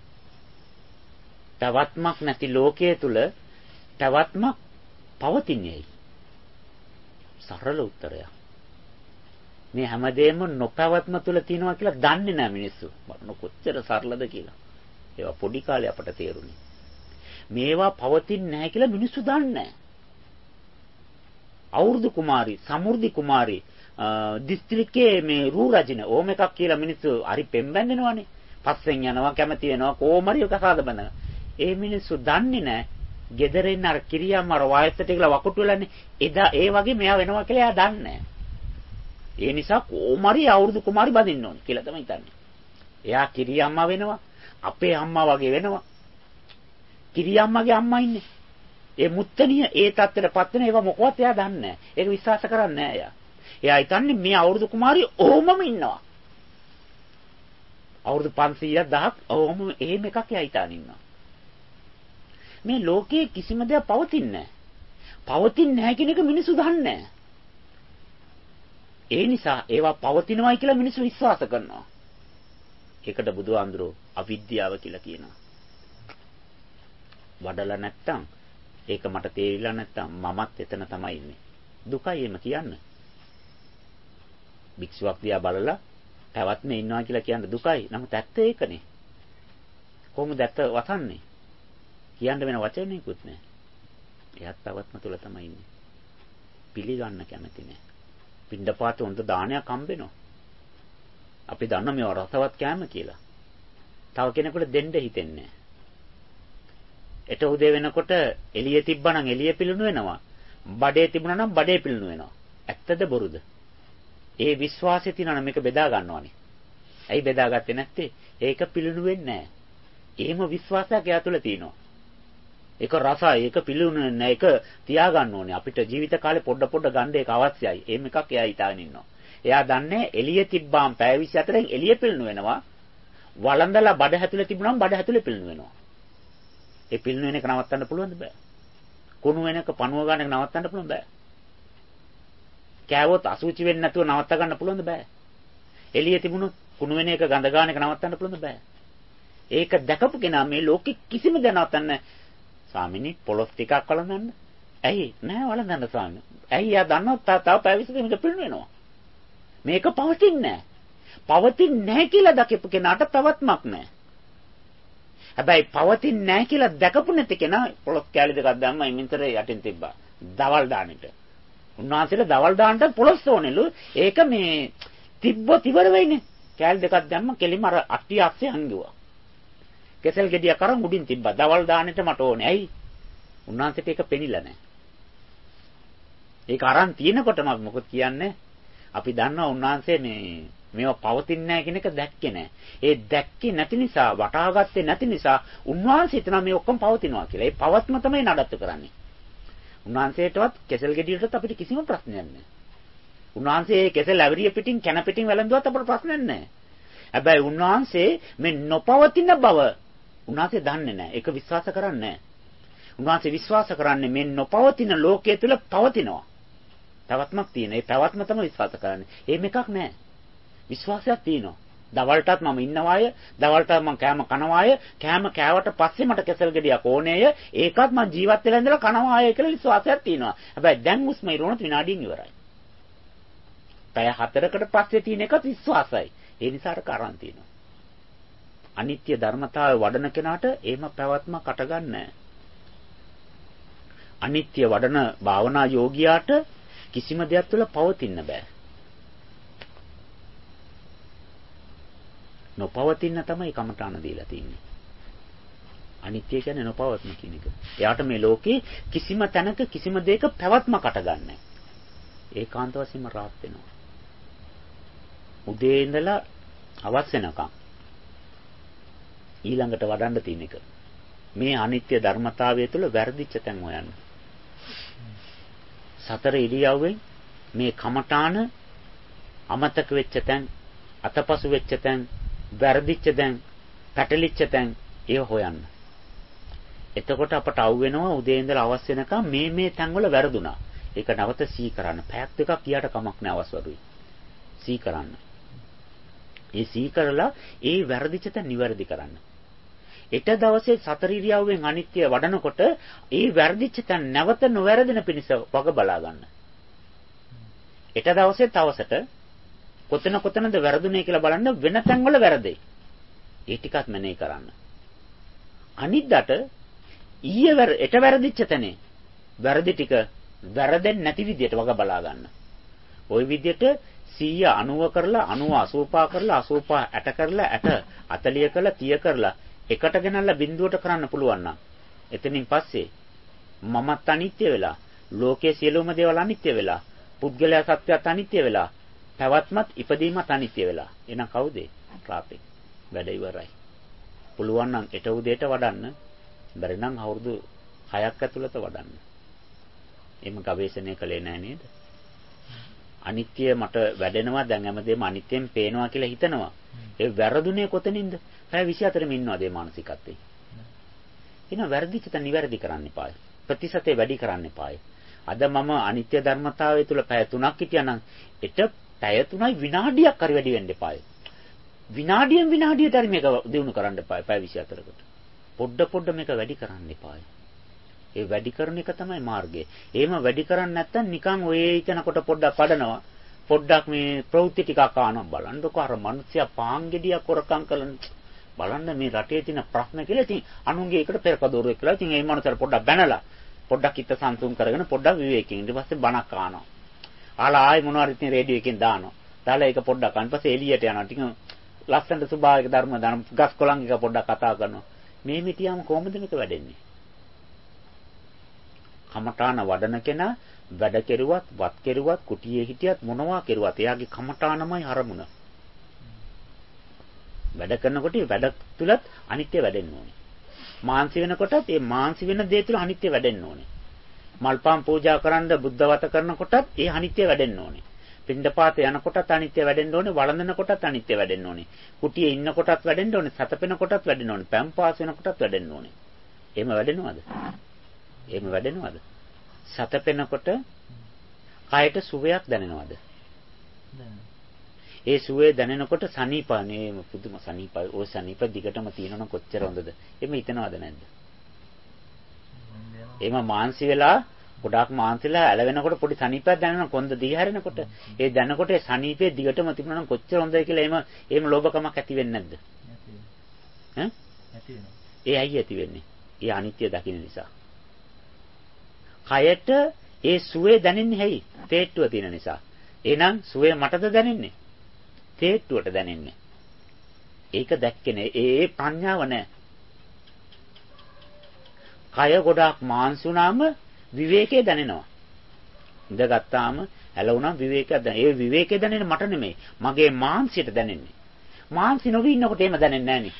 පැවැත්මක් නැති ලෝකයේ තුල පැවැත්මක් පවතින්නේ ඇයි? සරල උත්තරයක්. මේ හැමදේම නොපැවැත්ම තුල තියෙනවා කියලා දන්නේ නැහැ මිනිස්සු. බලන්න කොච්චර සරලද කියලා. ඒවා පොඩි කාලේ අපට තේරුණේ. මේවා පවතින්නේ නැහැ කියලා මිනිස්සු දන්නේ නැහැ. අවුරුදු කුමාරි, සමෘද්ධි කුමාරි, දිස්ත්‍රික්කයේ මේ රූ රජින ඕම එකක් කියලා මිනිස්සු හරි පෙම්බැන්දෙනවානේ. පස්සෙන් යනවා කැමති වෙනවා කොහොමරි එක සාද බඳන. ඒ මිනිස්සු දන්නේ නැහැ. ගෙදර ඉන්න අර කිරියම් අර වයසට ගිහලා වකුටු වෙලානේ. එදා ඒ වගේ මෙයා වෙනවා කියලා එයා දන්නේ නැහැ. ඒ නිසා කොහොමරි අවුරුදු කුමාරි බඳින්න ඕන කියලා තමයි හිතන්නේ. එයා කිරියම්මා වෙනවා. අපේ අම්මා වගේ වෙනවා. කිරියම්මගේ අම්මා ඉන්නේ. ඒ මුත්තනිය ඒ තත්ත්වයටපත් වෙන ඒවා මොකවත් එයා දන්නේ නැහැ. ඒක විශ්වාස කරන්නේ නැහැ එයා. එයා හිතන්නේ මේ අවුරුදු කුමාරිය ඕමම ඉන්නවා. අවුරුදු පන්සීයක් දහයක් ඕම එහෙම එකක් එයා හිතාන ඉන්නවා. මේ ලෝකයේ කිසිම දෙයක් පවතින්නේ නැහැ. පවතින්නේ නැහැ කියන එක මිනිස්සු දන්නේ නැහැ. ඒ නිසා ඒවා පවතිනවායි කියලා මිනිස්සු විශ්වාස කරනවා. ඒකට බුදුහාඳුරෝ අවිද්‍යාව කියලා කියනවා. වඩලා නැත්තම් ඒක මට තේරිලා නැත්තම් මමත් එතන තමයි ඉන්නේ. දුකයි එම කියන්නේ. භික්ෂුවක් දිහා බලලා පැවැත්මේ ඉන්නවා කියලා කියන්නේ දුකයි. නමුත් ඇත්ත ඒකනේ. කොහොමද ඇත්ත වතන්නේ? කියන්න වෙන වචනයකුත් නැහැ. එයාත් පැවැත්ම තුල තමයි ඉන්නේ. පිළිගන්න කැමති නැහැ. පින්ඩපාත හොඳ දානයක් හම්බෙනවා. අපි දන්න මේව රසවත් කෑම කියලා. තව කෙනෙකුට දෙන්න හිතෙන්නේ නැහැ. එට උදේ වෙනකොට එළියේ තිබ්බනම් එළිය පිළුණු වෙනවා. බඩේ තිබුණා නම් බඩේ පිළුණු වෙනවා. ඇත්තද බොරුද? ඒ විශ්වාසය තියනවා මේක බෙදා ගන්නවානේ. ඇයි බෙදාගත්තේ නැත්තේ? ඒක පිළුණු වෙන්නේ නැහැ. එහෙම විශ්වාසයක් එයා තුළ තියෙනවා. ඒක රසයි, ඒක පිළුණු නැහැ, ඒක තියාගන්න ඕනේ. අපිට ජීවිත කාලේ පොඩ පොඩ ගන්න ඒක අවශ්‍යයි. එහෙම එකක් එයා හිතාගෙන ඉන්නවා. එයා දන්නේ එළිය තිබ්බාම පැය විසි හතරෙන් එළිය පිළුණු වෙනවා. වළඳලා බඩ හැතුලේ තිබුණාම බඩ හැතුලේ පිළුණු වෙනවා. ඒ පිළිණු වෙන එක නවත්තන්න පුළුවන්ද බෑ. කුණු වෙන එක පණුව ගන්න එක නවත්තන්න පුළුවන් බෑ. කෑවොත් අසුචි වෙන්නේ නැතුව නවත්ත ගන්න පුළුවන්ද බෑ. එළියේ තිබුණොත් කුණු වෙන එක ගඳ ගන්න එක නවත්තන්න පුළුවන්ද බෑ. ඒක දැකපු කෙනා මේ ලෝකෙ කිසිම දේ නවත්තන්න ස්වාමිනී පොලොස් ටිකක් වළඳන්න. ඇයි නෑ වළඳන්න ස්වාමී. ඇයි යා දන්නවා තව පැය විසි දෙකක පිළිණු වෙනවා. මේක පවතින්නේ නෑ. පවතින්නේ නෑ කියලා දකපු කෙනාට පැවැත්මක් නෑ. හැබැයි පවතින්නේ නැහැ කියලා දැකපු නැති කෙනා පොලොස් කැලි දෙකක් දැම්මා ඉමින්තරේ යටින් තිබ්බා. දවල් දානෙට. උන්වහන්සේලා දවල් දාන්නට පොලොස් ඕනෙලු. ඒක මේ තිබ්බොත් ඉවර වෙයිනේ. කැලි දෙකක් දැම්ම කෙලිම අර අට්ටිය අස්සේ හංගුවා. කෙසල් ගෙඩිය කරන් උඩින් තිබ්බා. දවල් දානෙට මට ඕනේ. ඇයි? උන්වහන්සේට ඒක පෙනිලා නැහැ. ඒක අරන් තියෙනකොටම මොකද කියන්නේ? අපි දන්නවා උන්වහන්සේ මේ මේවා පවතින්නේ නැහැ කියන එක දැක්කේ නැහැ. ඒ දැක්කේ නැති නිසා, වටහාගත්තේ නැති නිසා උන්වහන්සේ හිතනවා මේ ඔක්කොම පවතිනවා කියලා. ඒ පවත්ම තමයි නඩත්තු කරන්නේ. උන්වහන්සේටවත් කෙසල් ගෙඩියටත් අපිට කිසිම ප්‍රශ්නයක් නැහැ. උන්වහන්සේ කෙසල් ඇවරිය පිටින් කන පිටින් වැළඳුවත් අපට ප්‍රශ්නයක් නැහැ. හැබැයි උන්වහන්සේ මේ නොපවතින බව උන්වහන්සේ දන්නේ නැහැ. ඒක විශ්වාස කරන්නේ නැහැ. උන්වහන්සේ විශ්වාස කරන්නේ මේ නොපවතින ලෝකයේ තුල පවතිනවා. පැවැත්මක් තියෙන. ඒ පැවැත්ම තමයි විශ්වාස කරන්නේ. එහෙම එකක් නැහැ. විශ්වාසයක් තියෙනවා. දවල්ටත් මම ඉන්නවාය, දවල්ටත් මම කෑම කනවාය, කෑම කෑවට පස්සේ මට කෙසල් ගෙඩියක් ඕනේය, ඒකත් මම ජීවත් වෙලා ඉඳලා කනවාය කියලා විශ්වාසයක් තියෙනවා. හැබැයි දැන් හුස්ම ඉරවුණොත් විනාඩියෙන් ඉවරයි. පැය හතරකට පස්සේ තියෙන එකත් විශ්වාසයි. ඒ නිසා අර කරන් තියෙනවා. අනිත්‍ය ධර්මතාවය වඩන කෙනාට එහෙම පැවැත්මක් අටගන්නේ නැහැ. අනිත්‍ය වඩන භාවනා යෝගියාට කිසිම දෙයක් තුළ පවතින්න බෑ. නොපවතින තමයි කමඨාන දීලා තියෙන්නේ. අනිත්‍ය කියන්නේ නොපවත්ම කියන එක. එයාට මේ ලෝකේ කිසිම තැනක කිසිම දෙයක පැවැත්මකට ගන්නෑ. ඒකාන්ත වශයෙන්ම රාත් වෙනවා. උදේ ඉඳලා හවස වෙනකම් ඊළඟට වඩන්න තියෙන එක. මේ අනිත්‍ය ධර්මතාවය තුළ වැරදිච්ච තැන් හොයන්න. සතර ඉරියව්වෙන් මේ කමඨාන අමතක වෙච්ච තැන්, අතපසු වෙච්ච තැන්, වැරදිච්ච තැන්, පැටලිච්ච තැන් ඒව හොයන්න. එතකොට අපට අවු වෙනවා උදේ ඉඳලා අවස් වෙනකම් මේ මේ තැන් වල වැරදුනා. ඒක නැවත සී කරන්න. පැයක් දෙකක් ගියාට කමක් නෑ අවස් වරුයි. සී කරන්න. ඒ සී කරලා ඒ වැරදිච්ච තැන් නිවැරදි කරන්න. ඊට දවසේ සතර ඉරියව්වෙන් අනිත්‍ය වඩනකොට ඒ වැරදිච්ච තැන් නැවත නොවැරදෙන පිණිස වග බලා ගන්න. ඊට දවසේ තවසට කොතන කොතනද වැරදුනේ කියලා බලන්න වෙන තැන්වල වැරදෙයි. ඒ ටිකත් මනේ කරන්න. අනිද්දාට ඊයේ වැර එට වැරදිච්ච තැනේ වැරදි ටික වැරදෙන්නේ නැති විදියට වග බලා ගන්න. ওই විදියට සීය අනූව කරලා අනූව අසූපා කරලා අසූපා ඇට කරලා ඇට හතළිය කරලා තිය කරලා එකට ගෙනල්ලා බිඳුවට කරන්න පුළුවන් නම් එතනින් පස්සේ මමත් අනිත්‍ය වෙලා ලෝකයේ සියලුම දේවල් අනිත්‍ය වෙලා පුද්ගලයා සත්‍යයත් අනිත්‍ය වෙලා පැවැත්මත් ඉපදීමත් අනිත්‍ය වෙලා. එහෙනම් කවුද? රාතේ. වැඩ ඉවරයි. පුළුවන් නම් එට උදේට වඩන්න. බැරි නම් අවුරුදු හයක් ඇතුළත වඩන්න. එහෙම ගවේෂණය කළේ නැහැ නේද? අනිත්‍ය මට වැඩෙනවා දැන් හැමදේම අනිත්‍යෙන් පේනවා කියලා හිතනවා. ඒ වැරදුනේ කොතනින්ද? පැය විසි හතරෙම ඉන්නවාද මේ මානසිකත්වේ? එහෙනම් වැරදිච්ච තැන නිවැරදි කරන්න එපායි. ප්‍රතිශතය වැඩි කරන්න එපායි. අද මම අනිත්‍ය ධර්මතාවය තුල පැය තුනක් හිටියානම් එට පැය තුනයි විනාඩියක් හරි වැඩි වෙන්න එපායි. විනාඩියෙන් විනාඩියට හරි මේක දිනු කරන්න එපායි පැය විසි හතරකට. පොඩ පොඩ මේක වැඩි කරන්න එපායි. ඒ වැඩි කරන එක තමයි මාර්ගය. එහෙම වැඩි කරන්නේ නැත්නම් නිකන් ඔය හිතනකොට පොඩ්ඩක් වඩනවා. පොඩ්ඩක් මේ ප්‍රවෘත්ති ටිකක් ආනවා බලන්නකො අර මිනිස්සයා පාංගෙඩියක් හොරකම් කළන බලන්න මේ රටේ තියෙන ප්‍රශ්න කියලා. ඉතින් අනුන්ගේ එකට පෙරකදෝරුවෙක් කියලා. ඉතින් ඒ මනුස්සයාට පොඩ්ඩක් බැනලා පොඩ්ඩක් හිත සංසුන් කරගෙන පොඩ්ඩක් විවේකයෙන් ඊට පස්සේ බණක් අහනවා. ආලා ආයි මොනවාරි ඉතින් රේඩියෝ එකෙන් දානවා. දාලා ඒක පොඩ්ඩක් අහන පස්සේ එළියට යනවා. ටික ලස්සනට සුභාවික ධර්ම දාන ගස් කොළන් එක පොඩ්ඩක් කතා කරනවා. මේ මිටියම කොහොමද මේක වැඩෙන්නේ? කමඨාන වඩන කෙනා වැඩ කෙරුවත්, වත් කෙරුවත්, කුටියේ හිටියත් මොනවා කෙරුවත් එයාගේ කමඨානමයි අරමුණ. වැඩ කරනකොට වැඩ තුලත් අනිත්‍ය වැඩෙන්න ඕනේ. මාන්සි වෙනකොටත් ඒ මාන්සි වෙන දේ තුල අනිත්‍ය වැඩෙන්න ඕනේ. මල්පම් පූජා කරන්න බුද්ධවත කරනකොටත් ඒ අනිත්‍ය වැඩෙන්න ඕනේ. පින්ඩපාත යනකොටත් අනිත්‍ය වැඩෙන්න ඕනේ. වළඳනකොටත් අනිත්‍ය වැඩෙන්න ඕනේ. කුටියේ ඉන්නකොටත් වැඩෙන්න ඕනේ. සතපෙනකොටත් වැඩෙන්න ඕනේ. පැම් පාස් වෙනකොටත් වැඩෙන්න ඕනේ. එහෙම වැඩෙනවද? එහෙම වැඩෙනවද? සතපෙනකොට කයට සුවයක් දැනෙනවද? ඒ සුවේ දැනෙනකොට සනීපනේ පුදුම සනීපයි. ওই සනීප දිගටම තියෙනවනම් කොච්චර හොඳද? එimhe හිතනවද නැද්ද? එimhe මාන්සි වෙලා ගොඩාක් මාන්සිලා ඇලවෙනකොට පොඩි සනීපයක් දැනෙනවා කොන්ද දිග හැරෙනකොට. ඒ දැනනකොට ඒ සනීපේ දිගටම තිබුණා නම් කොච්චර හොඳයි කියලා එහෙම එහෙම ලෝභකමක් ඇති වෙන්නේ නැද්ද? ඈ? ඇති වෙනවා. ඒ ඇයි ඇති වෙන්නේ? ඒ අනිත්‍ය දකින්න නිසා. කයට ඒ සුවේ දැනෙන්නේ ඇයි? තේට්ටුව තියෙන නිසා. එහෙනම් සුවේ මටද දැනෙන්නේ? තේට්ටුවට දැනෙන්නේ. ඒක දැක්කේ නෑ. ඒ ප්‍රඥාව නෑ. කය ගොඩාක් මාංශ වුණාම විවේකේ දැනෙනවා. ඉඳගත්තාම ඇලුණාම විවේකයක් දැනෙන. ඒ විවේකේ දැනෙන්නේ මට නෙමෙයි. මගේ මාංශයට දැනෙන්නේ. මාංශි නොවි ඉන්නකොට එහෙම දැනෙන්නේ නෑනේ.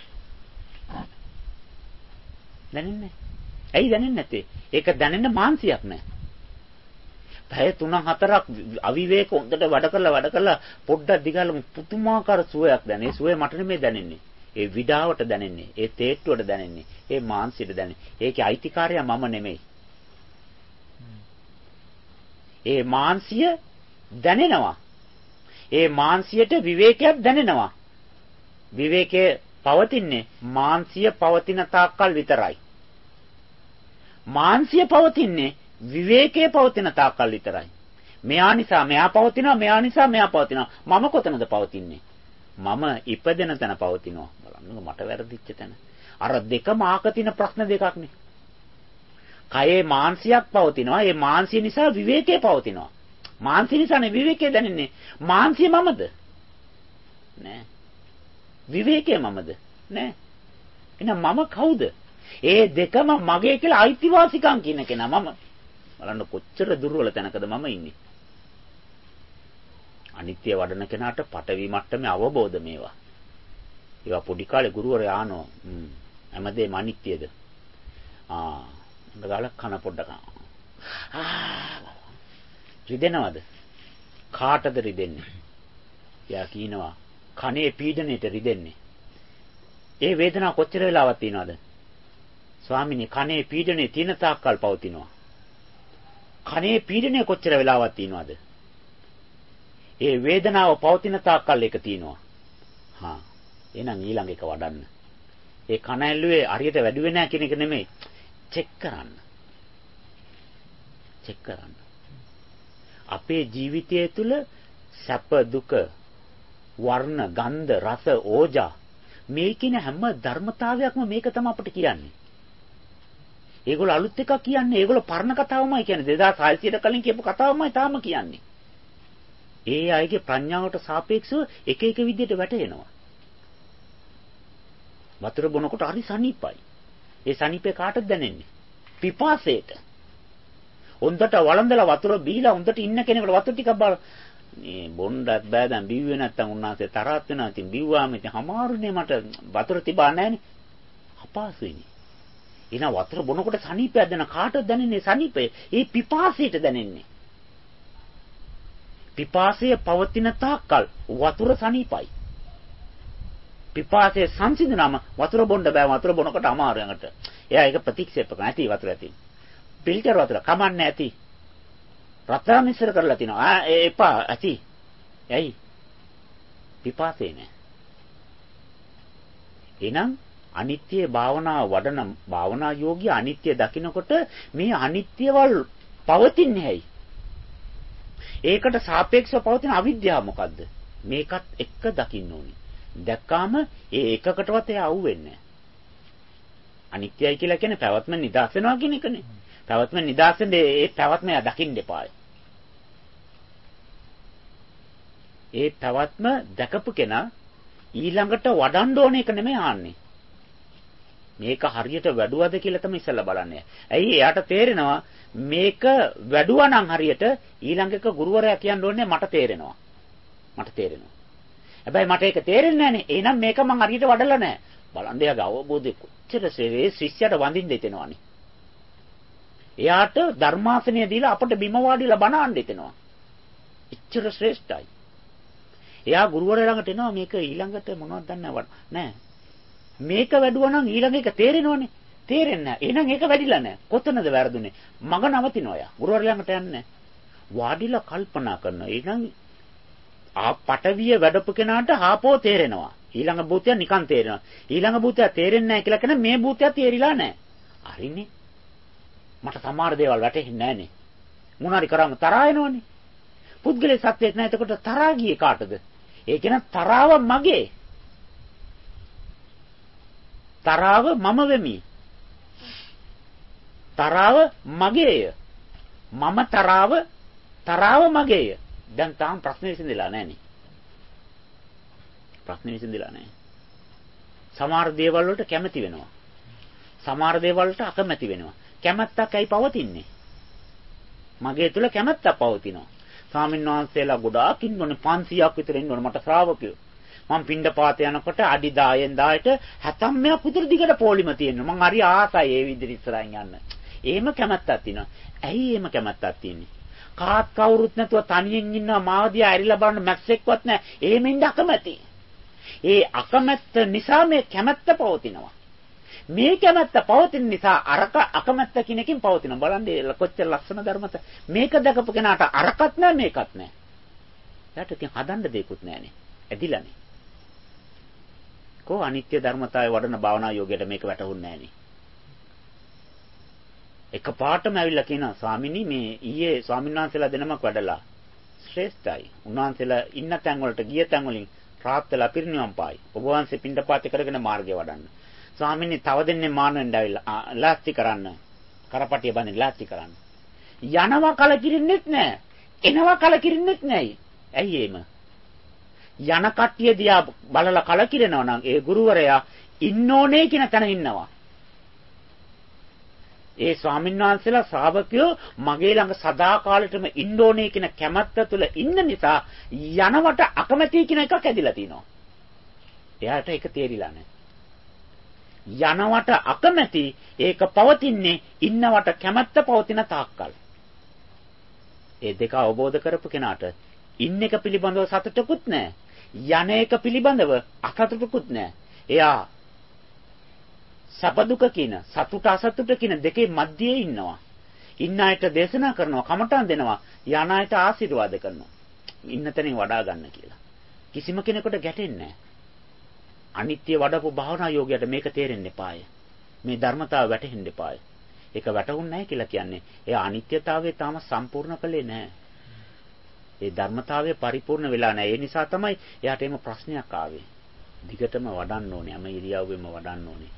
දැනෙන්නේ. ඇයි දැනෙන්නේ නැත්තේ? ඒක දැනෙන්න මාංශයක් නෑ. පැය තුන හතරක් අවිවේක හොඳට වැඩ කරලා වැඩ කරලා පොඩ්ඩක් දිගාලම පුදුමාකාර සුවයක් දැනෙන. ඒ සුවය මට නෙමෙයි දැනෙන්නේ. ඒ විඩාවට දැනෙන්නේ. ඒ තේට්ටුවට දැනෙන්නේ. ඒ මාංශයට දැනෙන්නේ. ඒකේ අයිතිකාරයා මම නෙමෙයි. ඒ මාංශය දැනෙනවා. ඒ මාංශයට විවේකයක් දැනෙනවා. විවේකයේ පවතින්නේ මාංශය පවතින තාක්කල් විතරයි. මාංශය පවතින්නේ විවේකයේ පවතින තාක්කල් විතරයි. මෙයා නිසා මෙයා පවතිනවා, මෙයා නිසා මෙයා පවතිනවා. මම කොතනද පවතින්නේ? මම ඉපදෙන තැන පවතිනවා. බලන්න මට වැරදිච්ච තැන. අර දෙකම ආකතින ප්‍රශ්න දෙකක් නේ. කයේ මාංශයක් පවතිනවා. ඒ මාංශය නිසා විවේකයේ පවතිනවා. මාංශය නිසානේ විවේකයේ දැනෙන්නේ. මාංශය මමද? නෑ. විවේකයේ මමද? නෑ. එහෙනම් මම කවුද? ඒ දෙකම මගේ කියලා අයිතිවාසිකම් කියන කෙනා මම. බලන්න කොච්චර දුර්වල තැනකද මම ඉන්නේ. අනිත්‍ය වඩන කෙනාට පටවි මට්ටමේ අවබෝධ මේවා. ඒවා පොඩි කාලේ ගුරුවරයා ආනෝ. හ්ම්. හැමදේම අනිත්‍යද? ආ. ගාලක් කන පොඩ්ඩක්. ආ. රිදෙනවද? කාටද රිදෙන්නේ? යා කියනවා කනේ පීඩණයට රිදෙන්නේ. ඒ වේදනාව කොච්චර වෙලාවක් තියනවද? ස්වාමිනේ කනේ පීඩණේ තියෙන තාක්කල් පවතිනවා. කනේ පීඩණය කොච්චර වෙලාවක් තියනවද? ඒ වේදනාව පවතින තාක්කල් ඒක තියෙනවා. හා. එහෙනම් ඊළඟ එක වඩන්න. ඒ කන ඇල්ලුවේ හරියට වැඩුවේ නැහැ කියන එක නෙමෙයි. චෙක් කරන්න. චෙක් කරන්න. අපේ ජීවිතය තුළ සැප දුක වර්ණ ගන්ධ රස ඕජා මේ කියන හැම ධර්මතාවයක්ම මේක තමයි අපිට කියන්නේ. ඒගොල්ලෝ අලුත් එකක් කියන්නේ. ඒගොල්ලෝ පරණ කතාවමයි කියන්නේ. දෙදාස් හයසීයට කලින් කියපු කතාවමයි තාම කියන්නේ. ඒ අයගේ ප්‍රඥාවට සාපේක්ෂව එක එක විදිහට වැටෙනවා. වතුර බොනකොට හරි සනීපයි. ඒ සනීපේ කාටද දැනෙන්නේ? පිපාසයට. හොඳට වළඳලා වතුර බීලා හොඳට ඉන්න කෙනෙකුට වතුර ටිකක් බල මේ බොන්නත් බෑ දැන් බිව්වේ නැත්තම් උන්වහන්සේ තරහත් වෙනවා. ඉතින් බිව්වාම ඉතින් අමාරුනේ මට වතුර තිබා නැහනේ. අපහසුයිනේ. ඊනා වතුර බොනකොට සනීපයක් දැන කාටද දැනෙන්නේ සනීපය? ඒ පිපාසයට දැනෙන්නේ. පිපාසය පවතින තාක්කල් වතුර සනීපයි. පිපාසය සංසිඳනම වතුර බොන්න බෑ. වතුර බොනකොට අමාරු යකට. එයා ඒක ප්‍රතික්ෂේප කරන ඇති වතුර ඇති. ෆිල්ටර් වතුර කමන්නේ ඇති. රත්තරන් මිශ්‍ර කරලා තිනවා. ආ එපා ඇති. ඇයි? පිපාසේ නෑ. එහෙනම් අනිත්‍ය භාවනා වඩන භාවනා යෝගී අනිත්‍ය දකිනකොට මේ අනිත්‍යවල් පවතින්නේ ඇයි? ඒකට සාපේක්ෂව පවතින අවිද්‍යාව මොකද්ද? මේකත් එක්ක දකින්න ඕනේ. දැක්කාම ඒ එකකටවත් එයා අහුවෙන්නේ නැහැ. අනිත්‍යයි කියලා කියන්නේ පැවැත්ම නිදාස් වෙනවා කියන එකනේ. පැවැත්ම නිදාස් වෙන්නේ ඒ පැවැත්ම එයා දකින්න එපායි. ඒ පැවැත්ම දැකපු කෙනා ඊළඟට වඩන්න ඕන එක නෙමෙයි ආන්නේ. මේක හරියට වැඩුවද කියලා තමයි ඉස්සෙල්ලා බලන්නේ. ඇයි එයාට තේරෙනවා මේක වැඩුවා නම් හරියට ඊළඟ එක ගුරුවරයා කියන්න ඕනේ මට තේරෙනවා. මට තේරෙනවා. හැබැයි මට ඒක තේරෙන්නේ නැහනේ. එහෙනම් මේක මං හරියට වඩලා නැහැ. බලන්න එයාගේ අවබෝධය කොච්චර සෙවේ ශිෂ්‍යයට වඳින්න දෙතෙනවනේ. එයාට ධර්මාසනය දීලා අපට බිම වාඩිලා බණ අහන්න දෙතෙනවා. එච්චර ශ්‍රේෂ්ඨයි. එයා ගුරුවරයා ළඟට එනවා මේක ඊළඟට මොනවද දන්නව නැහැ. මේක වැඩුවා නම් ඊළඟ එක තේරෙනවනේ. තේරෙන්නේ නැහැ. එහෙනම් ඒක වැඩිලා නැහැ. කොතනද වැරදුනේ? මග නවතිනවා යා. ගුරුවරයා ළඟට යන්නේ. වාඩිලා කල්පනා කරනවා. එහෙනම් ආ පටවිය වැඩපු කෙනාට හාපෝ තේරෙනවා. ඊළඟ භූතය නිකන් තේරෙනවා. ඊළඟ භූතය තේරෙන්නේ නැහැ කියලා කියන මේ භූතය තේරිලා නැහැ. හරිනේ. මට සමහර දේවල් වැටහෙන්නේ නැහනේ. මොනාරි කරාම තරහා එනවනේ. පුද්ගලයේ සත්‍යයක් නැහැ. එතකොට තරහා ගියේ කාටද? ඒ කියන තරාව මගේ. තරාව මම වෙමි. තරාව මගේය. මම තරාව තරාව මගේය. දැන් තාම ප්‍රශ්නේ විසඳලා නැහනේ. ප්‍රශ්නේ විසඳලා නැහැ. සමහර දේවල් වලට කැමති වෙනවා. සමහර දේවල් වලට අකමැති වෙනවා. කැමැත්තක් ඇයි පවතින්නේ? මගේ තුල කැමැත්තක් පවතිනවා. ස්වාමීන් වහන්සේලා ගොඩාක් ඉන්නෝනේ පන්සීයක් විතර ඉන්නෝනේ මට ශ්‍රාවකයෝ. මම පින්ඩපාත යනකොට අඩි දහයෙන් දහයට හැතැම්මයක් විතර දිගට පොලිම තියෙනවා. මං හරි ආසයි ඒ විදිහට ඉස්සරහින් යන්න. එහෙම කැමැත්තක් තියෙනවා. ඇයි එහෙම කැමැත්තක් තියෙන්නේ? කාත් කවුරුත් නැතුව තනියෙන් ඉන්නවා මාවදිය ඇරිලා බලන්න මැක්සෙක්වත් නැහැ. එහෙම ඉන්න අකමැති. ඒ අකමැත්ත නිසා මේ කැමැත්ත පවතිනවා. මේ කැමැත්ත පවතින නිසා අරක අකමැත්ත කිනකින් පවතිනවා. බලන්න කොච්චර ලස්සන ධර්මත. මේක දැකපු කෙනාට අරකත් නැහැ මේකත් නැහැ. එයාට ඉතින් හදන්න දෙයක්වත් නැහැනේ. ඇදිලානේ. කො අනිත්‍ය ධර්මතාවය වඩන භාවනා යෝගයට මේක වැටහුන්නේ නැහැනේ. එකපාරටම ඇවිල්ලා කියනවා ස්වාමිනී මේ ඊයේ ස්වාමීන් වහන්සේලා දෙනමක් වැඩලා ශ්‍රේෂ්ඨයි. උන්වහන්සේලා ඉන්න තැන් වලට ගිය තැන් වලින් රාත් වෙලා පිරිනිවන් පායි. ඔබ වහන්සේ පින්ඩපාතේ කරගෙන මාර්ගය වඩන්න. ස්වාමිනේ තව දෙන්නේ මාන වෙන්න ඇවිල්ලා ලාස්ති කරන්න. කරපටිය බඳින්න ලාස්ති කරන්න. යනවා කලකිරින්නෙත් නැහැ. එනවා කලකිරින්නෙත් නැහැ. ඇයි එහෙම? යන කට්ටිය දිහා බලලා කලකිරෙනවා නම් ඒ ගුරුවරයා ඉන්න ඕනේ කියන තැන ඉන්නවා. ඒ ස්වාමීන් වහන්සේලා ශ්‍රාවකයෝ මගේ ළඟ සදාකාලෙටම ඉන්න ඕනේ කියන කැමැත්ත තුළ ඉන්න නිසා යනවට අකමැති කියන එකක් ඇදිලා තිනවා. එයාට ඒක තේරිලා නැහැ. යනවට අකමැති ඒක පවතින්නේ ඉන්නවට කැමැත්ත පවතින තාක්කල්. ඒ දෙක අවබෝධ කරපු කෙනාට ඉන්න එක පිළිබඳව සතුටකුත් නැහැ. යන එක පිළිබඳව අසතුටකුත් නැහැ. එයා සැප දුක කියන සතුට අසතුට කියන දෙකේ මැදයේ ඉන්නවා. ඉන්න අයට දේශනා කරනවා, කමටහන් දෙනවා, යන අයට ආශිර්වාද කරනවා. ඉන්න තැනින් වඩා ගන්න කියලා. කිසිම කෙනෙකුට ගැටෙන්නේ නැහැ. අනිත්‍ය වඩපු භාවනා යෝගයට මේක තේරෙන්න එපාය. මේ ධර්මතාව වැටහෙන්න එපාය. ඒක වැටහුන්නේ නැහැ කියලා කියන්නේ එයා අනිත්‍යතාවය තාම සම්පූර්ණ කළේ නැහැ. ඒ ධර්මතාවය පරිපූර්ණ වෙලා නැහැ. ඒ නිසා තමයි එයාට එම ප්‍රශ්නයක් ආවේ. දිගටම වඩන්න ඕනේ. හැම ඉරියව්වෙම වඩන්න ඕනේ.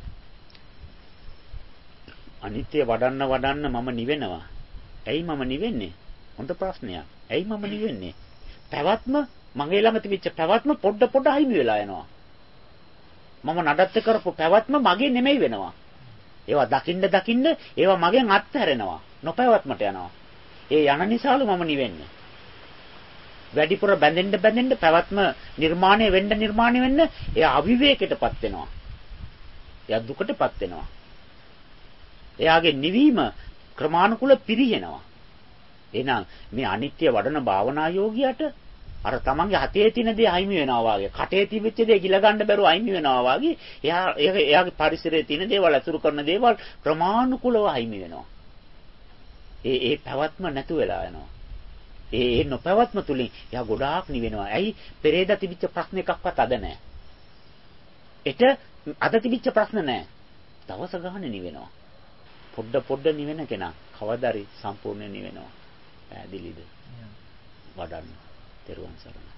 අනිත්‍ය වඩන්න වඩන්න මම නිවෙනවා. ඇයි මම නිවෙන්නේ? හොඳ ප්‍රශ්නයක්. ඇයි මම නිවෙන්නේ? පැවැත්ම මගේ ළඟ තිබිච්ච පැවැත්ම පොඩ පොඩ අහිමි වෙලා යනවා. මම නඩත්තු කරපු පැවැත්ම මගේ නෙමෙයි වෙනවා. ඒවා දකින්න දකින්න ඒවා මගෙන් අත්හැරෙනවා. නොපැවැත්මට යනවා. ඒ යන නිසාලු මම නිවෙන්නේ. වැඩිපුර බැඳෙන්න බැඳෙන්න පැවැත්ම නිර්මාණය වෙන්න නිර්මාණය වෙන්න එයා අවිවේකයටපත් වෙනවා. එයා දුකටපත් වෙනවා. එයාගේ නිවීම ක්‍රමානුකූල පිරිහෙනවා. එහෙනම් මේ අනිත්‍ය වඩන භාවනා යෝගියට අර තමන්ගේ හතේ තියෙන දේ අයිමි වෙනවා වාගේ, කටේ තිබිච්ච දේ ගිල ගන්න බැරුව අයිමි වෙනවා වාගේ, එයා එයාගේ පරිසරයේ තියෙන දේවල් අසුරු කරන දේවල් ක්‍රමානුකූලව අයිමි වෙනවා. ඒ ඒ පැවැත්ම නැතු වෙලා යනවා. ඒ නොපැවැත්ම තුලින් යා ගොඩාක් නිවෙනවා. ඇයි? පෙරේද තිබිච්ච ප්‍රශ්න එකක්වත් අද නැහැ. එට අද තිබිච්ච ප්‍රශ්න නැහැ. දවස ගානේ නිවෙනවා. පොඩ පොඩ නිවෙන කෙනා කවදාරි සම්පූර්ණ නිවෙනවා. පැහැදිලිද? වඩන්න. තෙරුවන් සරණයි.